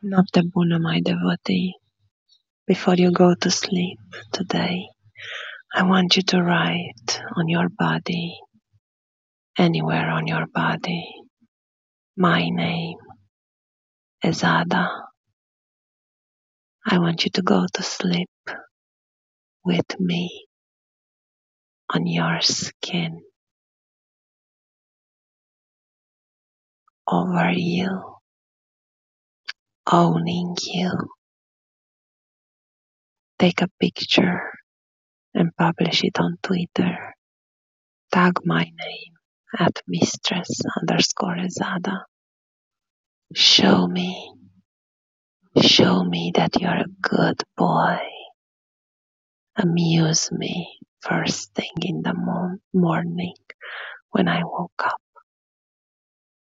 Noapte bună, my devotee. Before you go to sleep today, I want you to write on your body, anywhere on your body, my name is Ada. I want you to go to sleep with me on your skin, over you, owning you. Take a picture and publish it on Twitter. Tag my name at mistress_Ezada. Show me that you're a good boy. Amuse me first thing in the morning when I woke up.